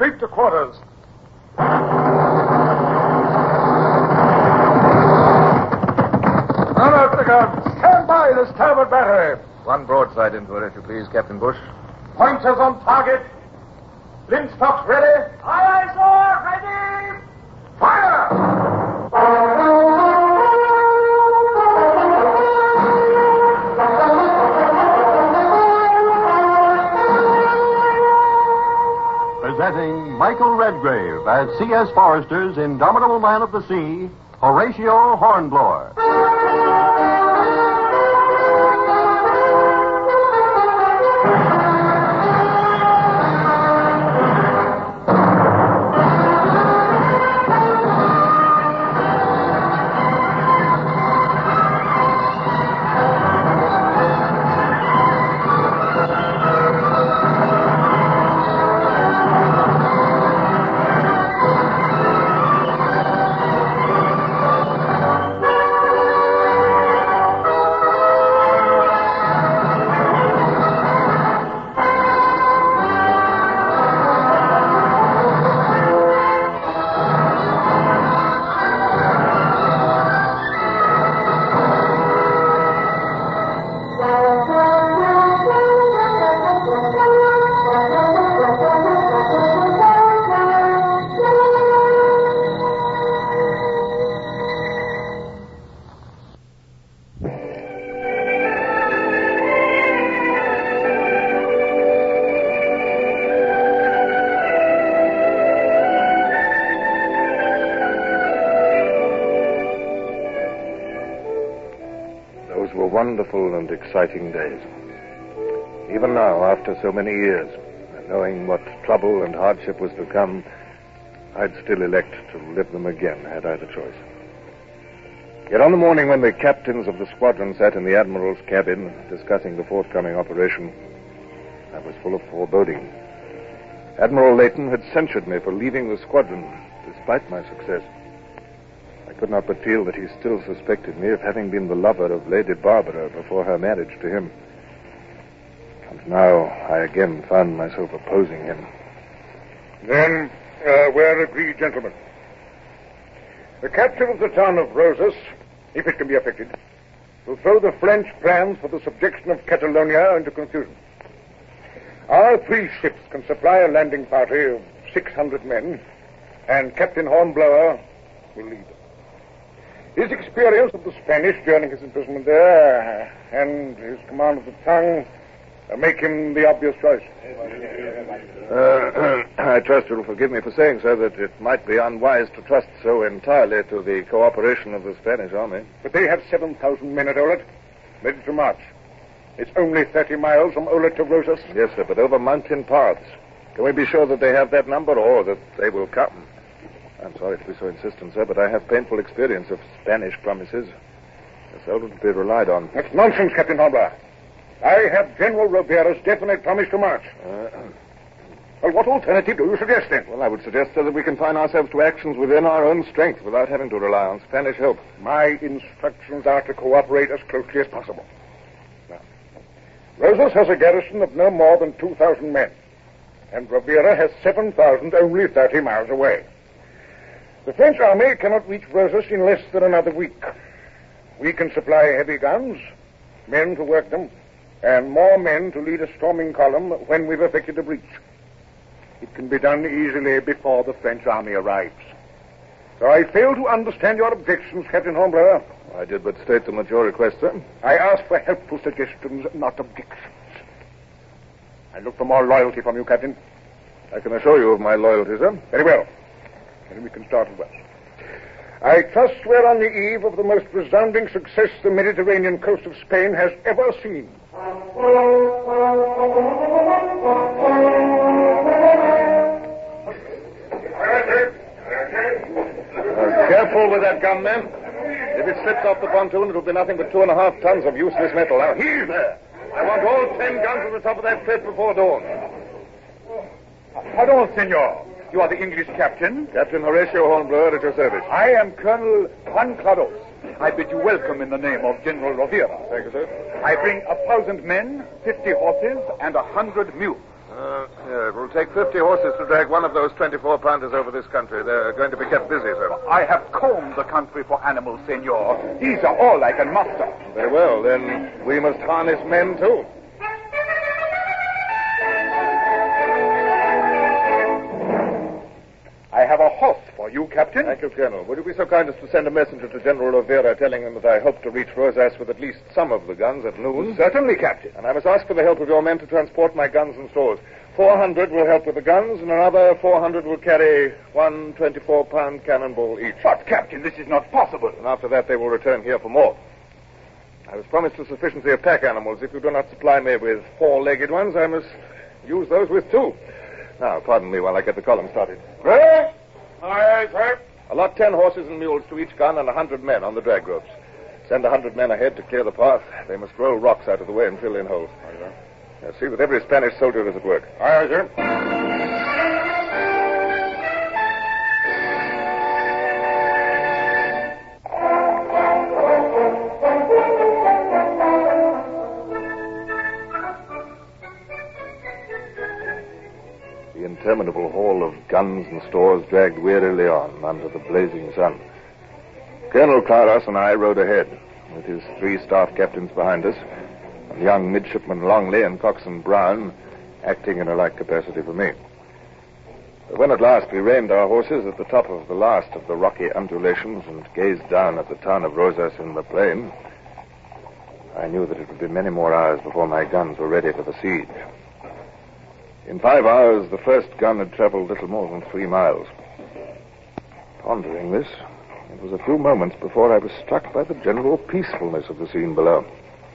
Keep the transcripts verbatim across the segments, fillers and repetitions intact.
Sweep to quarters. Run out the guns. Stand by the starboard battery. One broadside into it, if you please, Captain Bush. Pointers on target. Linstocks ready. Aye, aye, sir. Ready. Fire! Presenting Michael Redgrave as C S. Forrester's indomitable man of the sea, Horatio Hornblower. Wonderful and exciting days. Even now, after so many years, knowing what trouble and hardship was to come, I'd still elect to live them again, had I the choice. Yet on the morning when the captains of the squadron sat in the Admiral's cabin discussing the forthcoming operation, I was full of foreboding. Admiral Layton had censured me for leaving the squadron, despite my success. I could not but feel that he still suspected me of having been the lover of Lady Barbara before her marriage to him. And now I again found myself opposing him. Then, uh, we're agreed, gentlemen. The capture of the town of Rosas, if it can be effected, will throw the French plans for the subjection of Catalonia into confusion. Our three ships can supply a landing party of six hundred men, and Captain Hornblower will lead them. His experience of the Spanish during his imprisonment there and his command of the tongue uh, make him the obvious choice. Uh, I trust you'll forgive me for saying, sir, that it might be unwise to trust so entirely to the cooperation of the Spanish army. But they have seven thousand men at Olet, ready to march. It's only thirty miles from Olet to Rosas. Yes, sir, but over mountain paths. Can we be sure that they have that number, or that they will come? I'm sorry to be so insistent, sir, but I have painful experience of Spanish promises. They're seldom to be relied on. That's nonsense, Captain Hornblower. I have General Robiera's definite promise to march. Uh, well, what alternative do you suggest, then? Well, I would suggest, sir, that we confine ourselves to actions within our own strength without having to rely on Spanish help. My instructions are to cooperate as closely as possible. Now, Rosas has a garrison of no more than two thousand men, and Robiera has seven thousand only thirty miles away. The French army cannot reach Rosas in less than another week. We can supply heavy guns, men to work them, and more men to lead a storming column when we've effected a breach. It can be done easily before the French army arrives. So I fail to understand your objections, Captain Hornblower. I did but state them at your request, sir. I ask for helpful suggestions, not objections. I look for more loyalty from you, Captain. I can assure you of my loyalty, sir. Very well. Then we can start at once. I trust we're on the eve of the most resounding success the Mediterranean coast of Spain has ever seen. Uh, careful with that gun, men. If it slips off the pontoon, it'll be nothing but two and a half tons of useless metal. Now, heave there. I want all ten guns at the top of that cliff before dawn. Pardon, senor. You are the English captain? Captain Horatio Hornblower at your service. I am Colonel Juan Claros. I bid you welcome in the name of General Rovira. Thank you, sir. I bring a thousand men, fifty horses, and a hundred mules. Uh, yeah, it will take fifty horses to drag one of those twenty-four pounders over this country. They're going to be kept busy, sir. I have combed the country for animals, senor. These are all I can muster. Very well, then we must harness men, too. I have a horse for you, Captain. Thank you, Colonel. Would you be so kind as to send a messenger to General Rivera telling him that I hope to reach Rosas with at least some of the guns at noon? Certainly, Captain. And I must ask for the help of your men to transport my guns and stores. Four hundred will help with the guns, and another four hundred will carry one twenty-four pound cannonball each. But, Captain, this is not possible. And after that, they will return here for more. I was promised a sufficiency of pack animals. If you do not supply me with four-legged ones, I must use those with two. Now, pardon me while I get the column started. Ready? Aye, sir. Allot ten horses and mules to each gun and a hundred men on the drag ropes. Send a hundred men ahead to clear the path. They must roll rocks out of the way and fill in holes. Aye, sir. Now, see that every Spanish soldier is at work. Aye, sir. The interminable haul of guns and stores dragged wearily on under the blazing sun. Colonel Claros and I rode ahead, with his three staff captains behind us, and young midshipman Longley and coxswain Brown acting in a like capacity for me. But when at last we reined our horses at the top of the last of the rocky undulations and gazed down at the town of Rosas in the plain, I knew that it would be many more hours before my guns were ready for the siege. In five hours, the first gun had traveled little more than three miles. Pondering this, it was a few moments before I was struck by the general peacefulness of the scene below.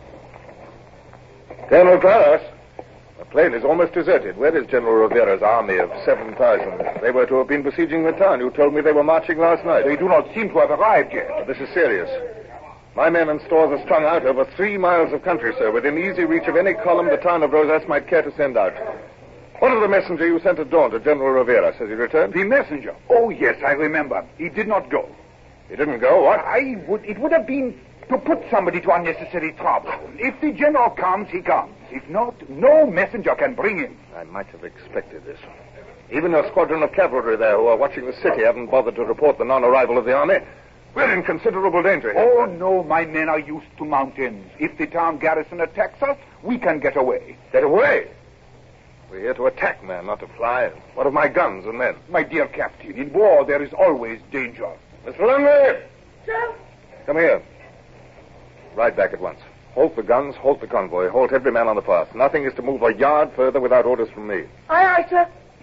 Colonel Claros, the plain is almost deserted. Where is General Rivera's army of seven thousand? They were to have been besieging the town. You told me they were marching last night. They do not seem to have arrived yet. But this is serious. My men and stores are strung out over three miles of country, sir, within easy reach of any column the town of Rosas might care to send out. What of the messenger you sent at dawn to General Rivera? Has he returned? The messenger? Oh, yes, I remember. He did not go. He didn't go? What? I would... It would have been to put somebody to unnecessary trouble. If the general comes, he comes. If not, no messenger can bring him. I might have expected this. Even a squadron of cavalry there who are watching the city haven't bothered to report the non-arrival of the army. We're in considerable danger here. Oh, no, my men are used to mountains. If the town garrison attacks us, we can get away. Get away? We're here to attack, man, not to fly. What of my guns and men? My dear Captain, in war there is always danger. Mister Longley! Sir? Come here. Ride back at once. Halt the guns, halt the convoy, halt every man on the path. Nothing is to move a yard further without orders from me. Aye, aye, sir.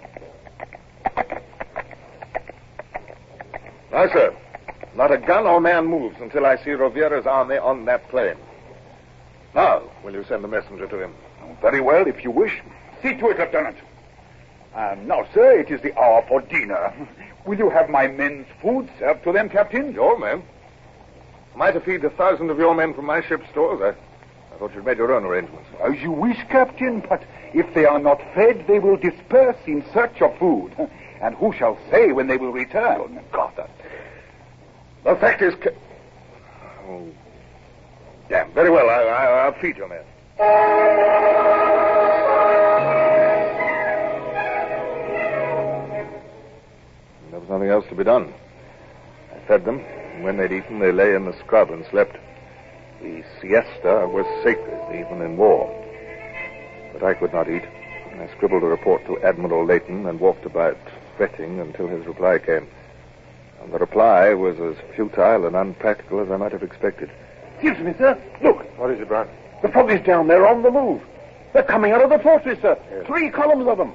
Now, sir, not a gun or man moves until I see Rivera's army on that plain. Now, will you send a messenger to him? Very well, if you wish. See to it, Lieutenant. And now, sir, it is the hour for dinner. Will you have my men's food served to them, Captain? Your men? Am I to feed a thousand of your men from my ship's stores? I, I thought you'd made your own arrangements. As you wish, Captain, but if they are not fed, they will disperse in search of food. And who shall say when they will return? Oh, God, that... The fact is... Ca- oh, damn. Very well, I, I, I'll feed your men. There was nothing else to be done. I fed them, and when they'd eaten, they lay in the scrub and slept. The siesta was sacred, even in war. But I could not eat. I scribbled a report to Admiral Layton and walked about, fretting until his reply came. And the reply was as futile and unpractical as I might have expected. Excuse me, sir. Look. What is it, Brown? The fog is down there on the move. They're coming out of the fortress, sir. Yes. Three columns of them.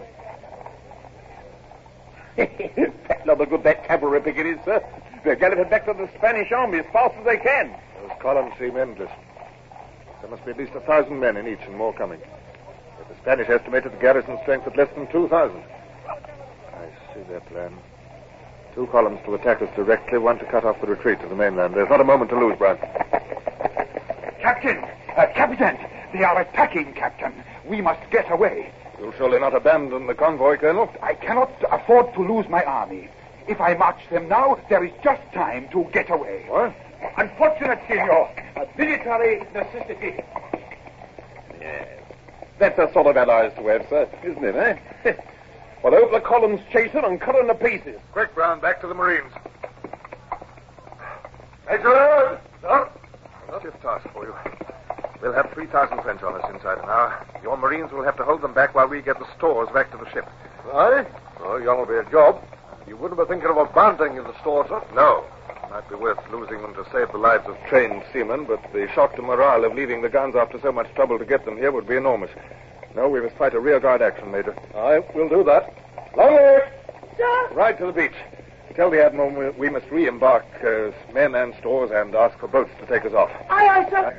Another good that cavalry picket is, sir. They're galloping back to the Spanish army as fast as they can. Those columns seem endless. There must be at least a thousand men in each and more coming. But the Spanish estimated the garrison strength at less than two thousand. I see their plan. Two columns to attack us directly, one to cut off the retreat to the mainland. There's not a moment to lose, Brown. Captain! Uh, Captain! They are attacking, Captain. We must get away. You'll surely not abandon the convoy, Colonel? I cannot afford to lose my army. If I march them now, there is just time to get away. What? Unfortunate, senor. A military necessity. Yes. That's a sort of allies to have, sir, isn't it, eh? Well, I hope the columns chase it and cut it to pieces. Quick, Brown, back to the Marines. Major! Sir? Shift task for you. We'll have three thousand French on us inside an hour. Your Marines will have to hold them back while we get the stores back to the ship. Aye? Oh, you'll be a job. You wouldn't be thinking of abandoning the stores, sir? No. It might be worth losing them to save the lives of trained seamen, but the shock to morale of leaving the guns after so much trouble to get them here would be enormous. No, we must fight a rearguard action, Major. Aye, we'll do that. Longley! Sir? Ride to the beach. Tell the Admiral we, we must re-embark uh, men and stores and ask for boats to take us off. Aye, aye, sir.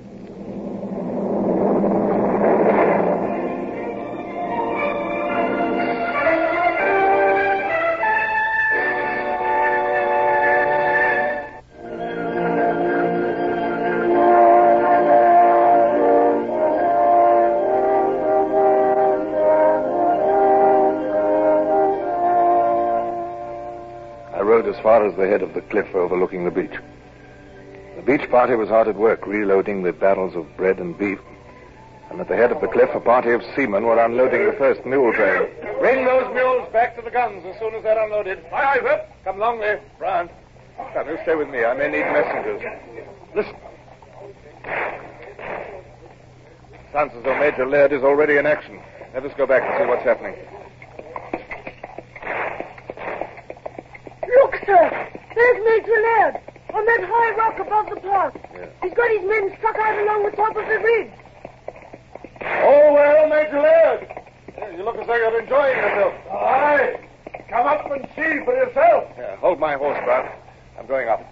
As far as the head of the cliff overlooking the beach. The beach party was hard at work reloading the barrels of bread and beef, and at the head of the cliff a party of seamen were unloading the first mule train. Bring those mules back to the guns as soon as they're unloaded. Aye, aye, sir. Come along there, Brown. Come, you stay with me. I may need messengers. Listen. Sounds as though Major Laird is already in action. Let us go back and see what's happening. Look, sir. There's Major Laird on that high rock above the pass. Yeah. He's got his men stuck out along the top of the ridge. Oh, well, Major Laird. You look as though you're enjoying yourself. Aye. Come up and see for yourself. Yeah, hold my horse, Brown. I'm going up.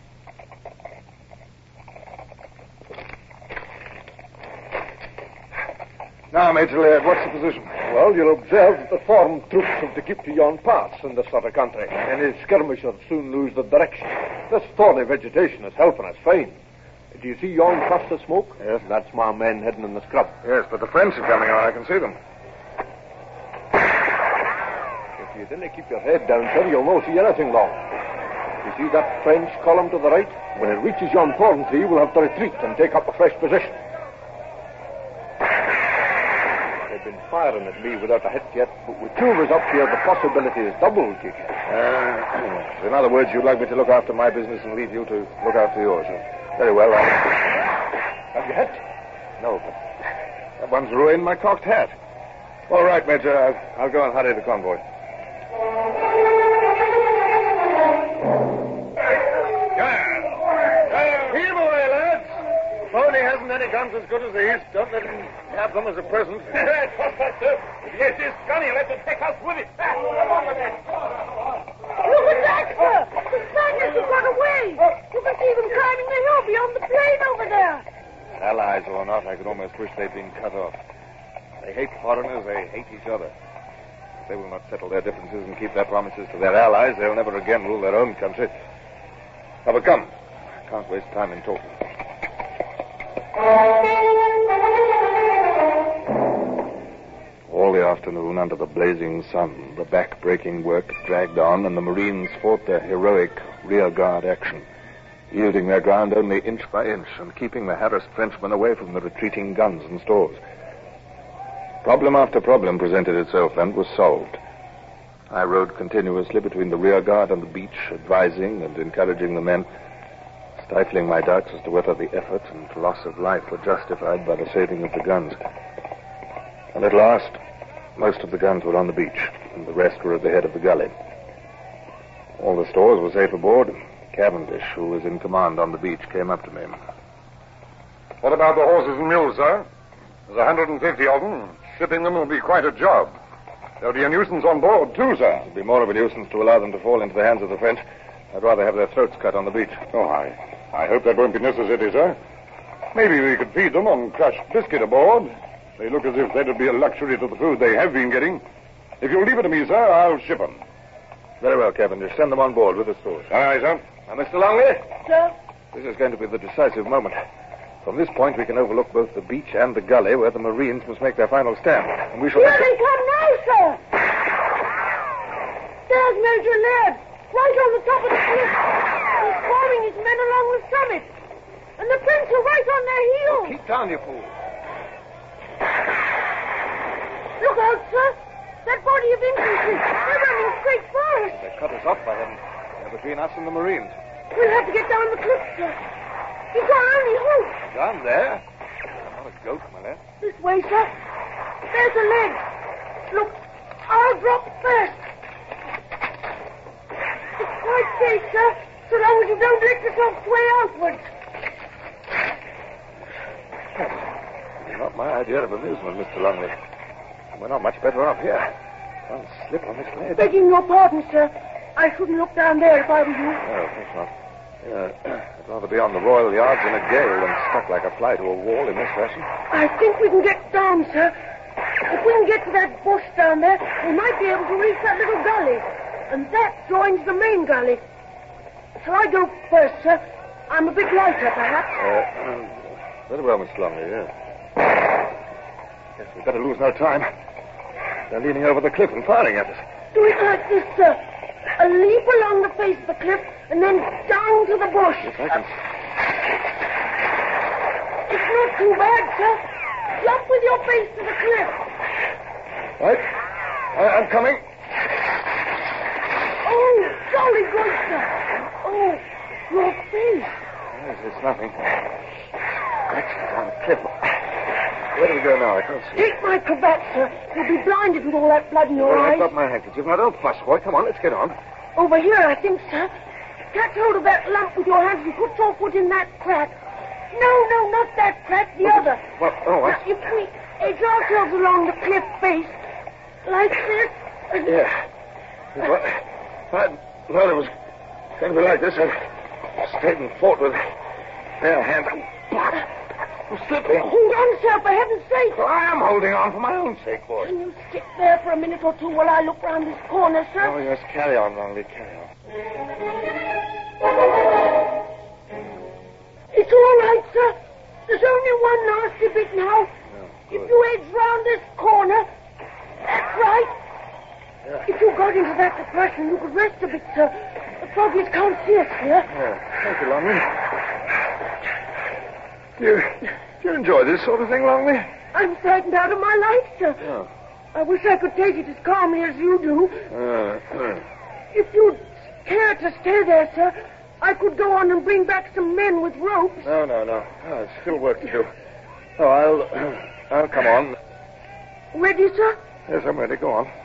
Now, Major Laird, what's the position? Well, you'll observe that the foreign troops have to keep to yon paths in this sort of country. Any skirmishers soon lose the direction. This thorny vegetation is helping us fine. Do you see yon puffs of smoke? Yes. That's my men heading in the scrub. Yes, but the French are coming on. I can see them. If you didn't keep your head down, sir, you'll not see anything long. You see that French column to the right? When it reaches yon thorn tree, we'll have to retreat and take up a fresh position. They've been firing at me without a hit yet, but with two of us up here, the possibility is doubled, Kiki. Uh, in other words, you'd like me to look after my business and leave you to look after yours. Very well. I'll... Have you hit? No, but that one's ruined my cocked hat. All right, Major. I'll, I'll go and hurry the convoy. Heave away, lads. Pony hasn't any guns as good as these. Don't let him have them as a present. Yes, it's gunny. Let him take us with it. Come on with it. Look at that, sir. The Spaniards have got away. You can see them climbing the hill beyond the plain over there. Allies or not, I could almost wish they'd been cut off. They hate foreigners. They hate each other. If they will not settle their differences and keep their promises to their allies, they'll never again rule their own country. Now, but come. I can't waste time in talking. All the afternoon, under the blazing sun, the back-breaking work dragged on, and the Marines fought their heroic rear-guard action, yielding their ground only inch by inch and keeping the harassed Frenchmen away from the retreating guns and stores. Problem after problem presented itself and was solved. I rode continuously between the rear-guard and the beach, advising and encouraging the men, stifling my doubts as to whether the effort and loss of life were justified by the saving of the guns. And at last, most of the guns were on the beach, and the rest were at the head of the gully. All the stores were safe aboard. Cavendish, who was in command on the beach, came up to me. What about the horses and mules, sir? There's one hundred fifty of them. Shipping them will be quite a job. There'll be a nuisance on board, too, sir. It'd be more of a nuisance to allow them to fall into the hands of the French. I'd rather have their throats cut on the beach. Oh, I, I hope that won't be necessary, sir. Maybe we could feed them on crushed biscuit aboard. They look as if that'd be a luxury to the food they have been getting. If you'll leave it to me, sir, I'll ship them. Very well, Cavendish. Send them on board with the stores. Aye, aye, sir. Now, Mister Longley, Sir? this is going to be the decisive moment. From this point, we can overlook both the beach and the gully where the Marines must make their final stand. And we shall... Here they come now, sir. There's Major Laird, right on the top of the cliff. He's forming his men along the summit. And the French are right on their heels. Keep down, you fool. Look out, sir. That body of infantry. They're running straight for us. They cut us off by them. They're between us and the Marines. We'll have to get down the cliff, sir. It's our only hope. Down there? I'm not a goat, my lad. This way, sir. There's a ledge. Look, I'll drop first. It's quite safe, sir, so long as you don't let yourself sway outwards. Not my idea of amusement, Mister Longley. We're not much better off here. One slip on this ledge. Begging your pardon, sir. I shouldn't look down there if I were you. No, of course not. Yeah, I'd rather be on the Royal Yards in a gale than stuck like a fly to a wall in this fashion. I think we can get down, sir. If we can get to that bush down there, we might be able to reach that little gully. And that joins the main gully. Shall I go first, sir? I'm a bit lighter, perhaps. Uh, um, very well, Mister Longley, yes. Yes, we'd better lose no time. They're leaning over the cliff and firing at us. Do it like this, sir. A leap along the face of the cliff and then down to the bush. Yes, I can. It's not too bad, sir. Jump with your face to the cliff. Right. I- I'm coming. Oh, jolly good, sir. Oh, your face. Yes, it's nothing. Actually, on the cliff. Where do we go now? I can't see. Take my cravat, sir. You'll be blinded with all that blood in your Well, eyes. I've got my handkerchief. Now, don't fuss, boy. Come on, let's get on. Over here, I think, sir. Catch hold of that lump with your hands and put your foot in that crack. No, no, not that crack, the other. What? Oh, what? Now, if we edge ourselves along the cliff face, like this... and- Yeah. Well, I thought it was going to be like this. I stayed and fought with bare hands. I'm slipping. Hold on, sir, for heaven's sake. Well, I am holding on for my own sake, boy. Can you sit there for a minute or two while I look round this corner, sir? Oh, yes, carry on, Longley, carry on. It's all right, sir. There's only one nasty bit now. Oh, if you edge round this corner, that's right. Yeah. If you got into that depression, you could rest a bit, sir. The Soviets can't see us here. Yeah, thank you, Longley. Do you, do you enjoy this sort of thing, Longley? I'm frightened out of my life, sir. Oh. I wish I could take it as calmly as you do. Uh, uh. If you'd care to stay there, sir, I could go on and bring back some men with ropes. No, no, no. Oh, there's still work to do. Oh, I'll, I'll come on. Ready, sir? Yes, I'm ready. Go on.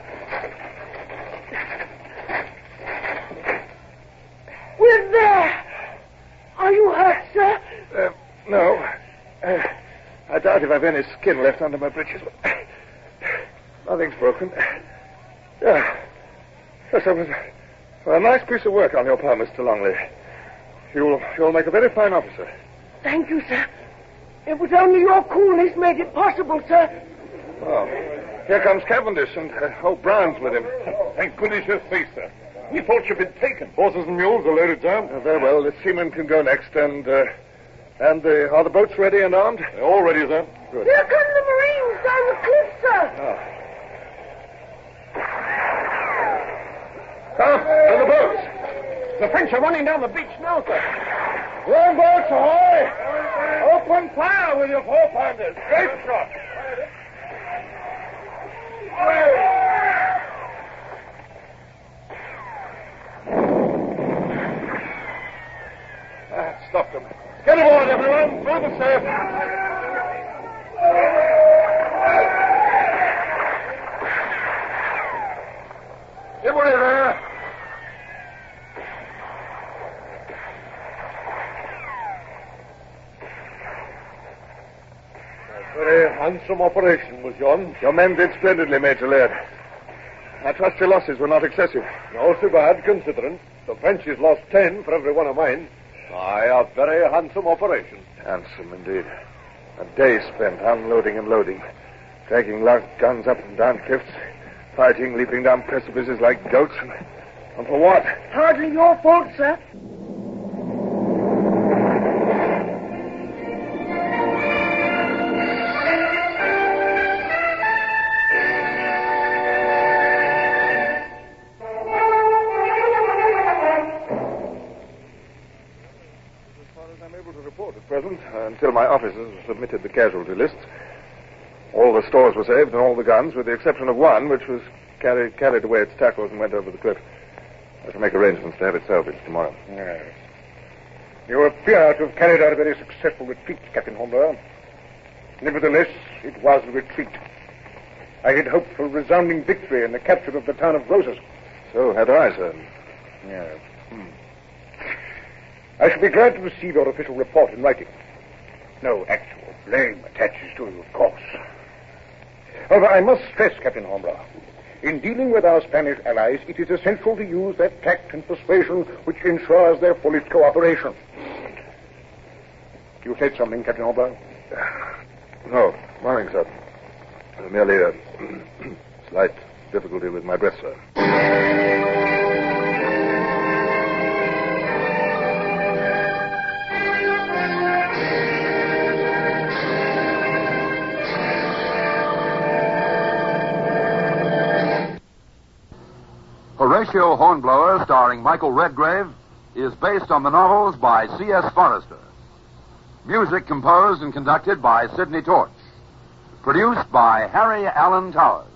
We're there. Are you hurt, sir? Uh, no. Uh, I doubt if I've any skin left under my breeches. But nothing's broken. Yeah. Yes, that was a, a nice piece of work on your part, Mister Longley. You'll, you'll make a very fine officer. Thank you, sir. It was only your coolness made it possible, sir. Oh, here comes Cavendish, and uh, old Brown's with him. Thank goodness you're safe, sir. We thought you'd been taken. Horses and mules are loaded down. Uh, very well. The seamen can go next, and uh, and the, are the boats ready and armed? They're all ready, sir. Good. Here come the Marines down the cliff, sir. Oh. Come, to the boats. The French are running down the beach now, sir. Longboats, ahoy! Open fire with your four-pounders. Great shot. Ah, stop them. Get aboard, everyone. Through the surf. Get away there. Very handsome operation, was yon. Your men did splendidly, Major Laird. I trust your losses were not excessive. No so bad, considering. The French has lost ten for every one of mine. Aye, a very handsome operation. Handsome indeed. A day spent unloading and loading, dragging large guns up and down cliffs, fighting, leaping down precipices like goats, and, and for what? Hardly your fault, sir. As far as I'm able to report at present, uh, until my officers have submitted the casualty lists, All the stores were saved and all the guns, with the exception of one, which was carried, carried away its tackles and went over the cliff. I shall make arrangements to have it salvaged tomorrow. Yes. You appear to have carried out a very successful retreat, Captain Hornblower. Nevertheless, it was a retreat. I had hoped for resounding victory in the capture of the town of Roses. So had I, sir. Yes. Hmm. I shall be glad to receive your official report in writing. No actual blame attaches to you, of course. However, I must stress, Captain Hornblower, in dealing with our Spanish allies, it is essential to use that tact and persuasion which ensures their fullest cooperation. You said something, Captain Hornblower? No, nothing, sir. Merely a slight difficulty with my breath, sir. Horatio Hornblower, starring Michael Redgrave, is based on the novels by C S Forrester. Music composed and conducted by Sidney Torch. Produced by Harry Allen Towers.